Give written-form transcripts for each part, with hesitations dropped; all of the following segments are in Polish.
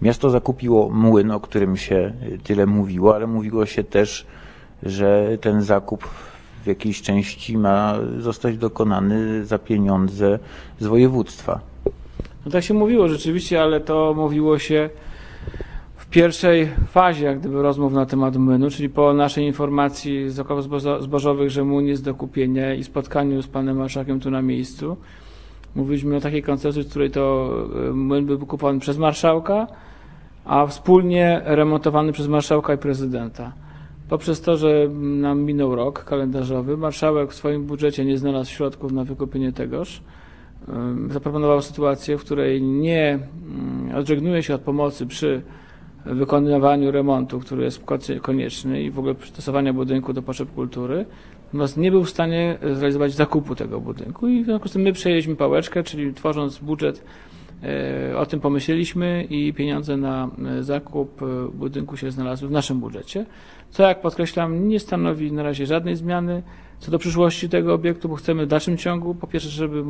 Miasto zakupiło młyn, o którym się tyle mówiło, ale mówiło się też, że ten zakup w jakiejś części ma zostać dokonany za pieniądze z województwa. No tak się mówiło rzeczywiście, ale to mówiło się w pierwszej fazie jak gdyby rozmów na temat młynu, czyli po naszej informacji z zakupów zbożowych, że młyn jest do kupienia i spotkaniu z panem marszałkiem tu na miejscu. Mówiliśmy o takiej koncepcji, w której to młyn był kupowany przez marszałka, a wspólnie remontowany przez marszałka i prezydenta. Poprzez to, że nam minął rok kalendarzowy, marszałek w swoim budżecie nie znalazł środków na wykupienie tegoż. Zaproponował sytuację, w której nie odżegnuje się od pomocy przy wykonywaniu remontu, który jest konieczny i w ogóle przystosowania budynku do potrzeb kultury, natomiast nie był w stanie zrealizować zakupu tego budynku i w związku z tym my przejęliśmy pałeczkę, czyli tworząc budżet o tym pomyśleliśmy i pieniądze na zakup budynku się znalazły w naszym budżecie, co jak podkreślam nie stanowi na razie żadnej zmiany co do przyszłości tego obiektu, bo chcemy w dalszym ciągu po pierwsze, żeby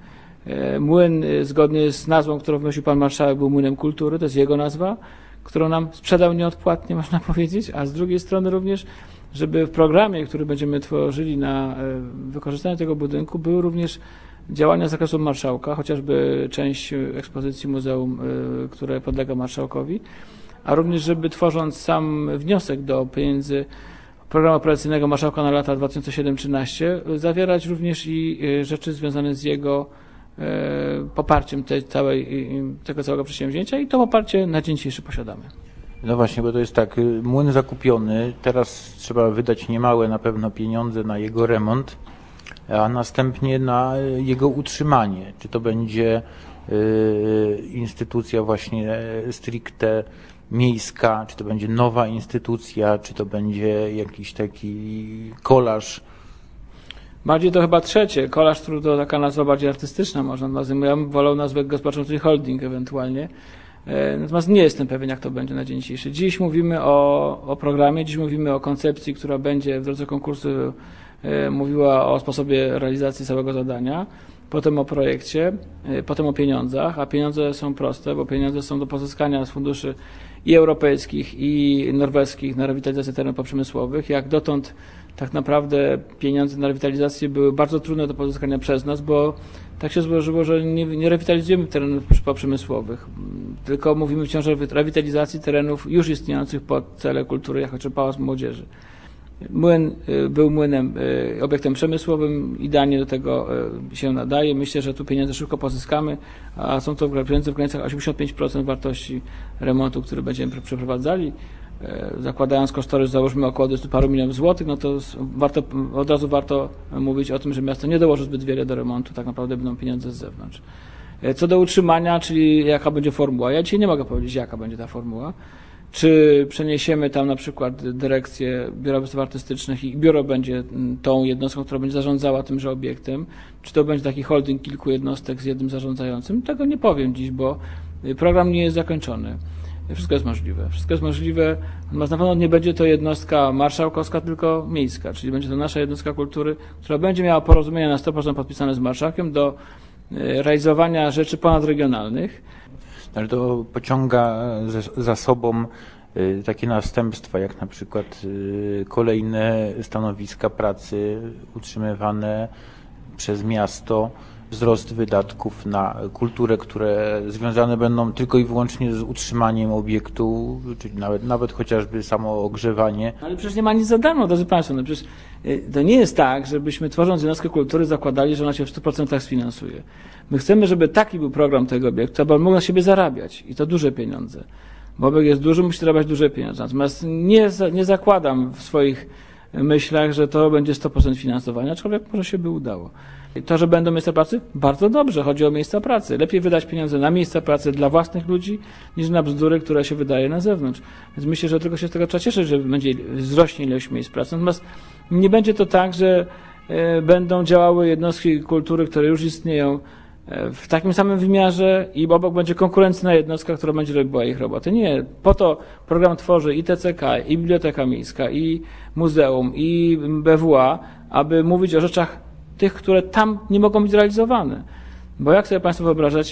młyn zgodnie z nazwą, którą wymyślił pan marszałek, był młynem kultury, to jest jego nazwa, którą nam sprzedał nieodpłatnie, można powiedzieć, a z drugiej strony również, żeby w programie, który będziemy tworzyli na wykorzystanie tego budynku, były również działania z zakresu marszałka, chociażby część ekspozycji muzeum, które podlega marszałkowi, a również, żeby tworząc sam wniosek do pieniędzy programu operacyjnego marszałka na lata 2007-2013 zawierać również i rzeczy związane z jego poparciem tego całego przedsięwzięcia i to poparcie na dzień dzisiejszy posiadamy. No właśnie, bo to jest tak, młyn zakupiony, teraz trzeba wydać niemałe na pewno pieniądze na jego remont, a następnie na jego utrzymanie. Czy to będzie instytucja właśnie stricte miejska, czy to będzie nowa instytucja, czy to będzie jakiś taki kolaż? Bardziej to chyba trzecie. Kolaż, który to taka nazwa bardziej artystyczna można nazwać. Ja bym wolał nazwę gospodarczą holding ewentualnie. Natomiast nie jestem pewien, jak to będzie na dzień dzisiejszy. Dziś mówimy o programie, dziś mówimy o koncepcji, która będzie w drodze konkursu mówiła o sposobie realizacji całego zadania, potem o projekcie, potem o pieniądzach, a pieniądze są proste, bo pieniądze są do pozyskania z funduszy i europejskich, i norweskich na rewitalizację terenów poprzemysłowych. Jak dotąd tak naprawdę pieniądze na rewitalizację były bardzo trudne do pozyskania przez nas, bo tak się złożyło, że nie rewitalizujemy terenów poprzemysłowych, tylko mówimy wciąż o rewitalizacji terenów już istniejących pod cele kultury, jak chociażby Pałac Młodzieży. Młyn był młynem, obiektem przemysłowym, idealnie do tego się nadaje. Myślę, że tu pieniądze szybko pozyskamy, a są to pieniądze w granicach 85% wartości remontu, który będziemy przeprowadzali. Zakładając kosztorys, założymy około 20 paru milionów złotych, no to od razu warto mówić o tym, że miasto nie dołoży zbyt wiele do remontu, tak naprawdę będą pieniądze z zewnątrz. Co do utrzymania, czyli jaka będzie formuła, ja dzisiaj nie mogę powiedzieć, jaka będzie ta formuła. Czy przeniesiemy tam na przykład dyrekcję Biura Wystaw Artystycznych i biuro będzie tą jednostką, która będzie zarządzała tymże obiektem, czy to będzie taki holding kilku jednostek z jednym zarządzającym, tego nie powiem dziś, bo program nie jest zakończony. Wszystko jest możliwe. Wszystko jest możliwe, natomiast na pewno nie będzie to jednostka marszałkowska, tylko miejska, czyli będzie to nasza jednostka kultury, która będzie miała porozumienia na 100% podpisane z marszałkiem do realizowania rzeczy ponadregionalnych. Ale to pociąga za sobą takie następstwa, jak na przykład kolejne stanowiska pracy utrzymywane przez miasto, wzrost wydatków na kulturę, które związane będą tylko i wyłącznie z utrzymaniem obiektu, czyli nawet chociażby samo ogrzewanie. Ale przecież nie ma nic za darmo, drodzy Państwo. No przecież to nie jest tak, żebyśmy tworząc jednostkę kultury zakładali, że ona się w 100% sfinansuje. My chcemy, żeby taki był program tego obiektu, aby on mógł na siebie zarabiać i to duże pieniądze. Bo obiekt jest duży, musi zarabiać duże pieniądze. Natomiast nie zakładam w swoich myślach, że to będzie 100% finansowania, aczkolwiek może się by udało. To, że będą miejsca pracy? Bardzo dobrze, chodzi o miejsca pracy. Lepiej wydać pieniądze na miejsca pracy dla własnych ludzi, niż na bzdury, które się wydaje na zewnątrz. Więc myślę, że tylko się z tego trzeba cieszyć, że będzie wzrośnie ilość miejsc pracy. Natomiast nie będzie to tak, że będą działały jednostki kultury, które już istnieją w takim samym wymiarze i obok będzie konkurencyjna jednostka, która będzie robiła ich roboty. Nie. Po to program tworzy i TCK, i Biblioteka Miejska, i Muzeum, i BWA, aby mówić o rzeczach tych, które tam nie mogą być realizowane. Bo jak sobie Państwo wyobrażacie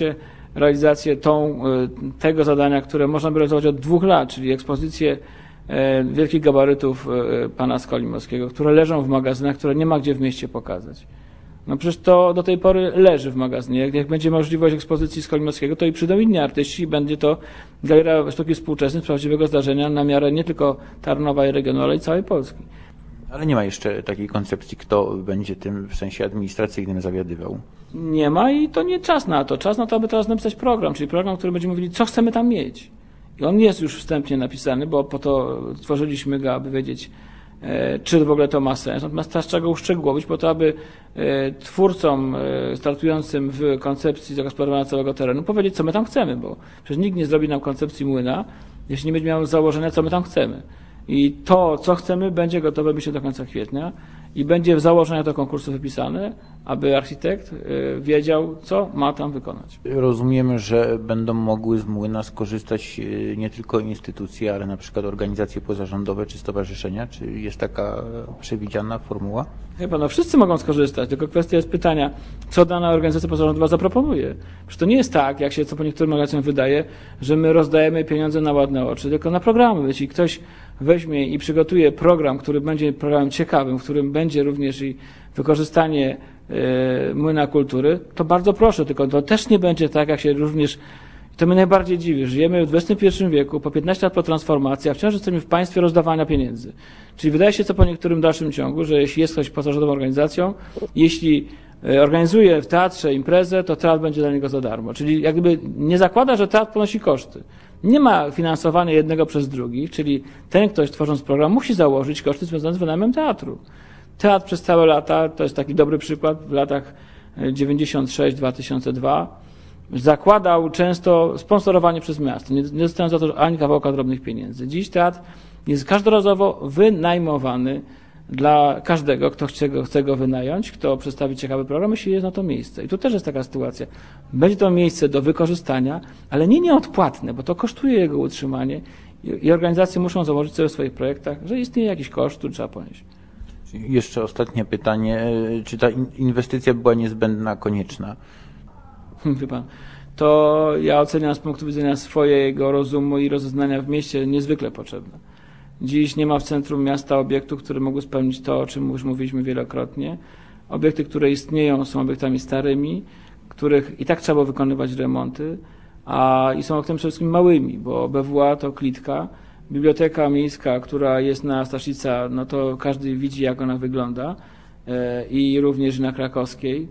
realizację tego zadania, które można by realizować od 2 lat, czyli ekspozycję wielkich gabarytów pana Skolimowskiego, które leżą w magazynach, które nie ma gdzie w mieście pokazać. No przecież to do tej pory leży w magazynie. Jak będzie możliwość ekspozycji Skolimowskiego, to i przyjdą inni artyści i będzie to Galeria Sztuki Współczesnej z prawdziwego zdarzenia na miarę nie tylko Tarnowa i regionu, ale i całej Polski. Ale nie ma jeszcze takiej koncepcji, kto będzie tym w sensie administracyjnym zawiadywał. Nie ma i to nie czas na to. Czas na to, aby teraz napisać program, czyli program, który będzie mówili, co chcemy tam mieć. I on jest już wstępnie napisany, bo po to tworzyliśmy go, aby wiedzieć, czy w ogóle to ma sens. Natomiast teraz trzeba go uszczegółowić po to, aby twórcom startującym w koncepcji zagospodarowania całego terenu powiedzieć, co my tam chcemy, bo przecież nikt nie zrobi nam koncepcji młyna, jeśli nie będzie miał założenia, co my tam chcemy. I to, co chcemy, będzie gotowe myślę do końca kwietnia i będzie w założeniach do konkursu wypisane, aby architekt wiedział, co ma tam wykonać. Rozumiem, że będą mogły z młyna skorzystać nie tylko instytucje, ale na przykład organizacje pozarządowe czy stowarzyszenia. Czy jest taka przewidziana formuła? Chyba, no wszyscy mogą skorzystać, tylko kwestia jest pytania, co dana organizacja pozarządowa zaproponuje. Przecież to nie jest tak, jak się co po niektórym organizacjom wydaje, że my rozdajemy pieniądze na ładne oczy, tylko na programy. Jeśli ktoś weźmie i przygotuje program, który będzie programem ciekawym, w którym będzie również i wykorzystanie młyna kultury, to bardzo proszę, tylko to też nie będzie tak, jak się również, to mnie najbardziej dziwi, żyjemy w XXI wieku, po 15 lat po transformacji, a wciąż jesteśmy w państwie rozdawania pieniędzy. Czyli wydaje się co po niektórym dalszym ciągu, że jeśli jest ktoś pozarządową organizacją, jeśli organizuje w teatrze imprezę, to teatr będzie dla niego za darmo. Czyli jak gdyby nie zakłada, że teatr ponosi koszty. Nie ma finansowania jednego przez drugi, czyli ten ktoś tworząc program musi założyć koszty związane z wynajmem teatru. Teatr przez całe lata, to jest taki dobry przykład, w latach 96-2002 zakładał często sponsorowanie przez miasto, nie dostając za to ani kawałka drobnych pieniędzy. Dziś teatr jest każdorazowo wynajmowany dla każdego, kto chce go wynająć, kto przedstawi ciekawy program, jeśli jest na to miejsce. I tu też jest taka sytuacja. Będzie to miejsce do wykorzystania, ale nie nieodpłatne, bo to kosztuje jego utrzymanie i organizacje muszą założyć sobie w swoich projektach, że istnieje jakiś koszt, który trzeba ponieść. Jeszcze ostatnie pytanie. Czy ta inwestycja była niezbędna, konieczna? Wie pan, to ja oceniam z punktu widzenia swojego rozumu i rozeznania w mieście niezwykle potrzebne. Dziś nie ma w centrum miasta obiektów, które mogły spełnić to, o czym już mówiliśmy wielokrotnie. Obiekty, które istnieją, są obiektami starymi, których i tak trzeba wykonywać remonty, i są obiektami przede wszystkim małymi, bo BWA to klitka. Biblioteka miejska, która jest na Staszica, no to każdy widzi, jak ona wygląda i również na Krakowskiej.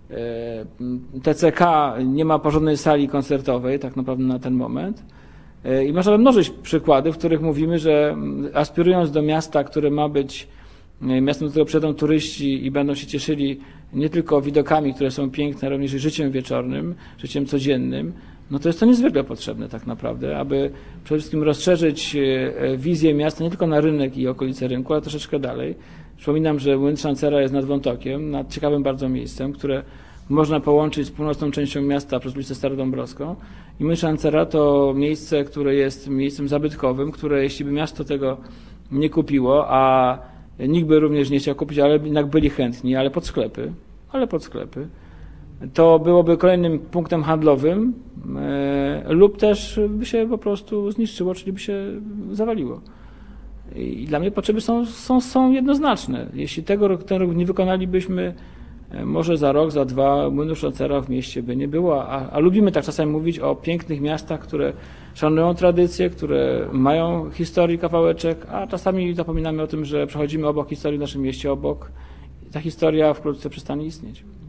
TCK nie ma porządnej sali koncertowej tak naprawdę na ten moment. I można by mnożyć przykłady, w których mówimy, że aspirując do miasta, które ma być miastem, do którego przyjadą turyści i będą się cieszyli nie tylko widokami, które są piękne, ale również życiem wieczornym, życiem codziennym, no to jest to niezwykle potrzebne tak naprawdę, aby przede wszystkim rozszerzyć wizję miasta nie tylko na rynek i okolice rynku, ale troszeczkę dalej. Przypominam, że Młyn Szancera jest nad Wątokiem, nad ciekawym bardzo miejscem, które można połączyć z północną częścią miasta przez ulicę Starodąbrowską. I Młyn Szancera to miejsce, które jest miejscem zabytkowym, które jeśli by miasto tego nie kupiło, a nikt by również nie chciał kupić, ale jednak byli chętni, ale pod sklepy, to byłoby kolejnym punktem handlowym lub też by się po prostu zniszczyło, czyli by się zawaliło. I dla mnie potrzeby są jednoznaczne. Jeśli ten rok nie wykonalibyśmy, może za rok, za 2 Młynu Szancera w mieście by nie było, a lubimy tak czasami mówić o pięknych miastach, które szanują tradycje, które mają historii kawałeczek, a czasami zapominamy o tym, że przechodzimy obok historii w naszym mieście, obok. Ta historia wkrótce przestanie istnieć.